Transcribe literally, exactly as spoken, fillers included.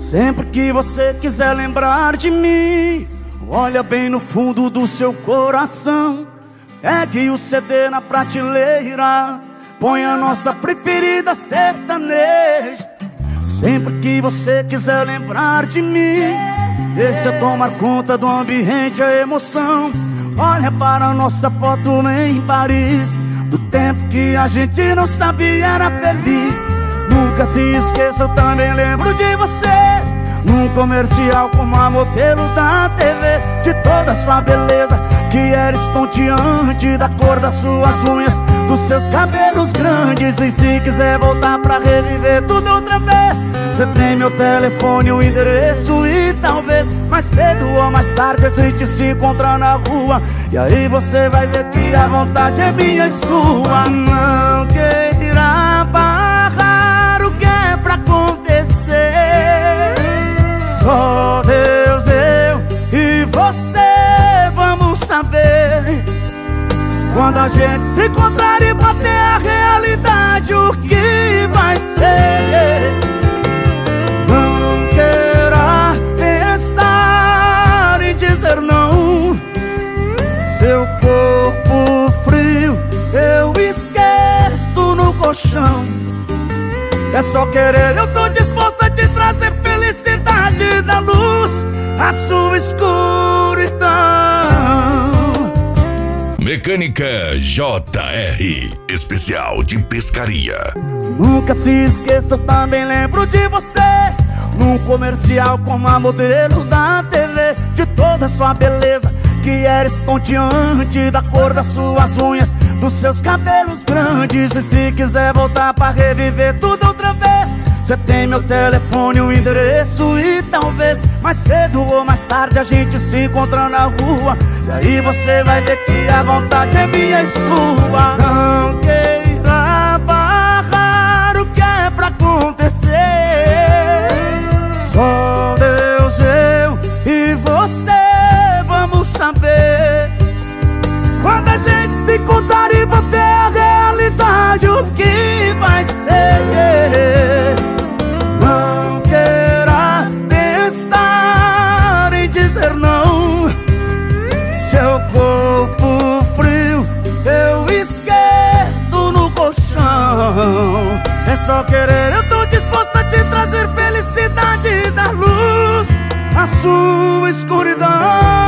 Sempre que você quiser lembrar de mim, olha bem no fundo do seu coração. Pegue o C D na prateleira, põe a nossa preferida sertaneja. Sempre que você quiser lembrar de mim, deixa eu tomar conta do ambiente, a emoção. Olha para a nossa foto em Paris, do tempo que a gente não sabia era feliz. Nunca se esqueça, eu também lembro de você, num comercial como a modelo da T V. De toda a sua beleza, que era estonteante, da cor das suas unhas, dos seus cabelos grandes. E se quiser voltar pra reviver tudo outra vez, você tem meu telefone, o endereço, e talvez mais cedo ou mais tarde a gente se encontrar na rua. E aí você vai ver que a vontade é minha e sua. Não queira barrar o que é pra acontecer, só Deus, eu e você vamos saber. Quando a gente se encontrar e bater a realidade, o que vai ser. Não queira pensar em dizer não, seu corpo frio eu esquento no colchão. É só querer, eu tô disposto a te trazer felicidade da luz, a sua escuridão. Mecânica J R, especial de pescaria. Nunca se esqueça, eu também lembro de você, num comercial como a modelo da T V. De toda a sua beleza, que era estonteante, da cor das suas unhas, dos seus cabelos grandes. E se quiser voltar pra reviver tudo outra vez, você tem meu telefone, o endereço, e talvez mais cedo ou mais tarde a gente se encontra na rua. E aí você vai ver que a vontade é minha e sua. Não queira barrar o que é pra acontecer, só Deus, eu e você vamos saber. Quando a gente se encontrar e bater a realidade, o que vai ser. Não queira pensar em dizer não, seu corpo frio eu esquento no colchão. É só querer, eu tô disposto a te trazer felicidade da luz, a sua escuridão.